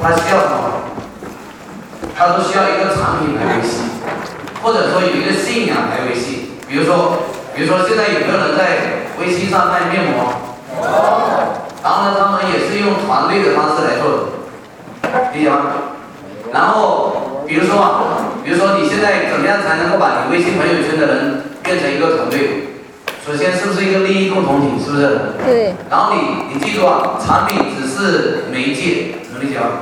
它需要什么？它都需要一个产品来维系，或者说有一个信仰来维系。比如说现在有没有人在微信上卖面膜？然后呢，他们也是用团队的方式来做的，理解吗？然后比如说你现在怎么样才能够把你微信朋友圈的人变成一个团队？首先是不是一个利益共同体？是不是？ 对。 然后你记住啊，产品只是媒介，能理解吗？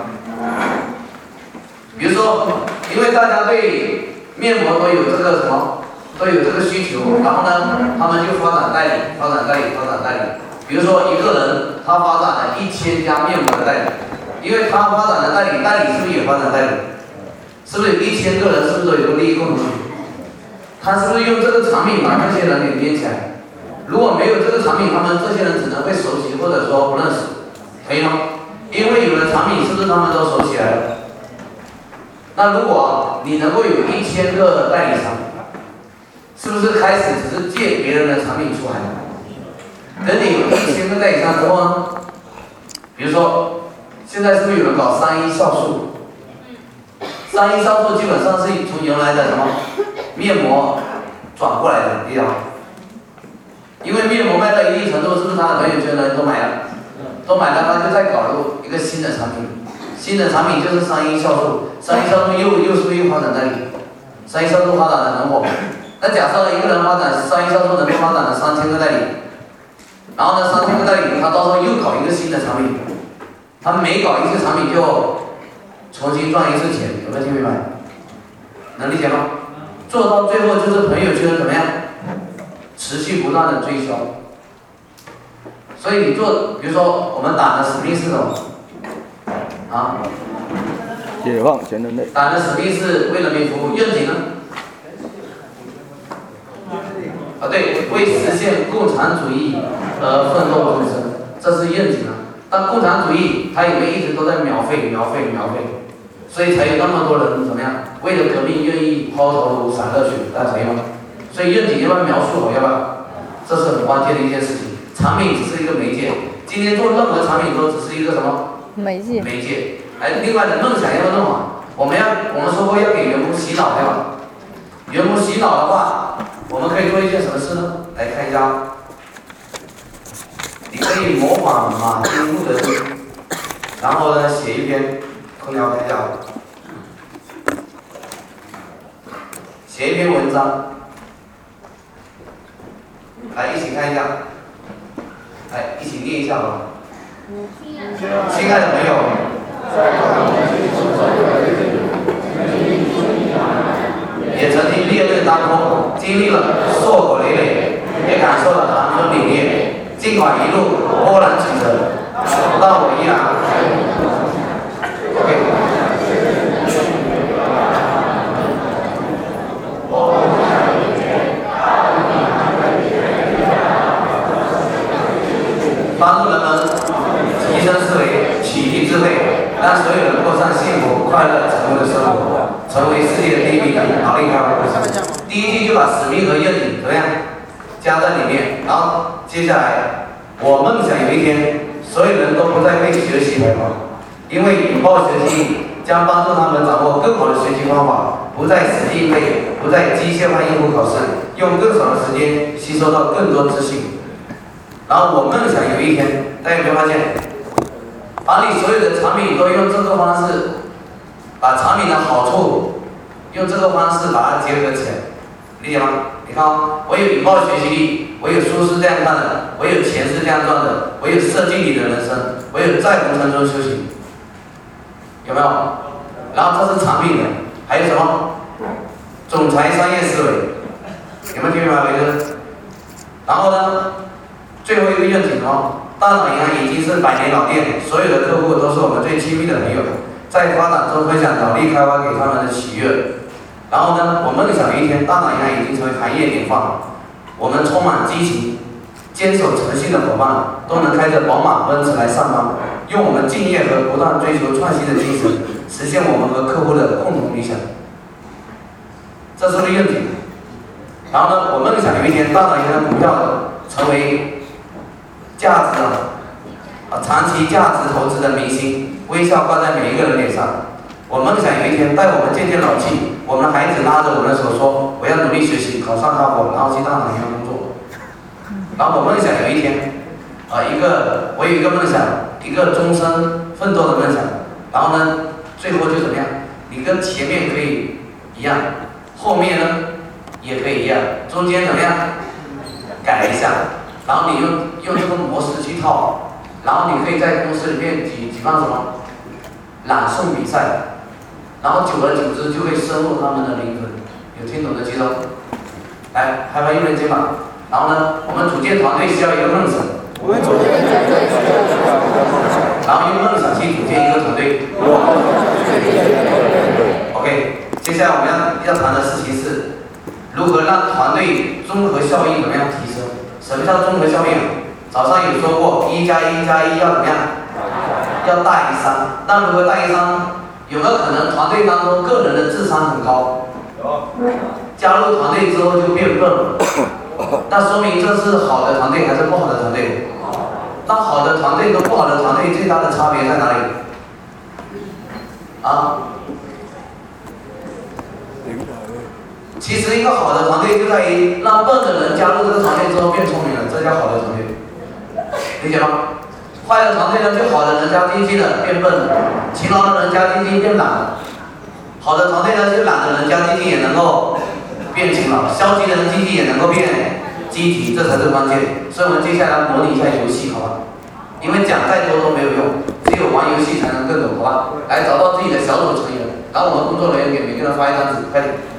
比如说，因为大家对面膜都有这个什么，都有这个需求，然后呢，他们就发展代理。比如说一个人他发展了1000家面膜的代理，因为他发展的代理是不是也发展代理？是不是1000个人是不是都有个利益共同体？他是不是用这个产品把这些人给连起来？如果没有这个产品，他们这些人只能被熟悉或者说不认识，可以吗？因为有了产品，是不是他们都熟起来了？那如果你能够有1000个代理商，是不是开始只是借别人的产品出来？等你有1000个代理商之后呢？比如说，现在是不是有人搞3一酵素？3一酵素基本上是从原来的什么面膜转过来的，理解吗？因为面膜卖到一定程度，是不是他的朋友圈的人都买了？他就再搞入一个新的产品，新的产品就是3一酵素，3一酵素又是不是又发展代理？3一酵素发展的很火，那假设一个人发展3一酵素能够发展了3000个代理，然后呢3000个代理，他到时候又搞一个新的产品，他每搞一次产品就重新赚一次钱，有没有听明白？能理解吗？做到最后就是朋友圈怎么样？持续不断的追销。所以你做，比如说我们打的使命是什么？啊？ 解放全人类。 打的使命是为人民服务，愿景呢？啊对，为实现共产主义而奋斗终身，这是愿景啊。但共产主义它因为一直都在秒废，所以才有那么多人怎么样？为了革命愿意抛头颅洒热血，大家可以吗？所以愿景要不要描述好，要不要？这是很关键的一件事情。产品只是一个媒介，今天做任何产品都只是一个什么？ 媒介。 另外的梦想要弄好，我们说过要给员工洗脑，对吧？员工洗脑的话，我们可以做一件什么事呢？来看一下，你可以模仿马丁路德金，然后呢写一篇空调开讲，写一篇文章。来，一起看一下，来，一起念一下吧。亲爱的朋友，也曾经烈日当空，经历了硕果累累，也感受了寒风凛冽。尽管一路波澜起伏，但我依然。OK。帮助人们提升思维，启迪智慧，让所有人过上幸福快乐成功的生活，成为世界第一名的脑力开发公司。第一句就把使命和愿景怎么样加在里面，然后接下来，我梦想有一天，所有人都不再为学习而忙，因为引爆学习将帮助他们掌握更好的学习方法，不再死记硬背，不再机械化应付考试，用更少的时间吸收到更多资讯。然后我梦想有一天，大家有没有发现，把你所有的产品都用这个方式，把产品的好处用这个方式把它结合起来，理解吗？你看我有引爆学习力，我有书是这样看的，我有钱是这样赚的，我有设计你的人生，我有在红尘中修行，有没有？然后这是产品的，还有什么？总裁商业思维，有没有听明白我意思？然后呢？最后一个愿景大脑银行已经是100年老店，所有的客户都是我们最亲密的朋友，在发展中分享脑力开发给他们的喜悦。然后呢，我梦想有一天，大脑银行已经成为行业典范，我们充满激情、坚守诚信的伙伴都能开着宝马、奔驰来上班，用我们敬业和不断追求创新的精神，实现我们和客户的共同理想。这是个愿景。然后呢，我梦想有一天，大脑银行股票成为价值长期价值投资的明星，微笑挂在每一个人脸上。我梦想有一天带我们渐渐老去，我们的孩子拉着我们的手说：“我要努力学习，考上哈佛，然后去大厂里面工作。”然后我梦想有一天，我有一个梦想，一个终身奋斗的梦想。然后呢，最后就怎么样？你跟前面可以一样，后面呢也可以一样，中间怎么样？改一下，然后你用这个模式去套，然后你可以在公司里面举办什么朗诵比赛，然后久而久之就会深入他们的灵魂。有听懂的举手，来拍拍右边肩膀。然后呢，我们组建团队需要一个梦想，然后用梦想去组建一个团队。OK， 接下来我们要谈的事情是如何让团队综合效益怎么样提升？什么叫综合效应？早上有说过，1+1+1要怎么样？要大于3。那如何大于3？有没有可能团队当中个人的智商很高？加入团队之后就变笨了。那说明这是好的团队还是不好的团队？那好的团队跟不好的团队最大的差别在哪里？其实一个好的团队就在于让笨的人加入这个团队之后变聪明了，这叫好的团队，理解吗？坏的团队呢，就好的人加进去了变笨了，勤劳的人加进去变懒了。好的团队呢，就懒的人加进去也能够变勤劳，消极的人进去也能够变积极，这才是关键。所以我们接下来模拟一下游戏，好吧？因为讲再多都没有用，只有玩游戏才能更懂，好吧？来找到自己的小组成员，然后我们工作人员给每个人发一张纸，快点。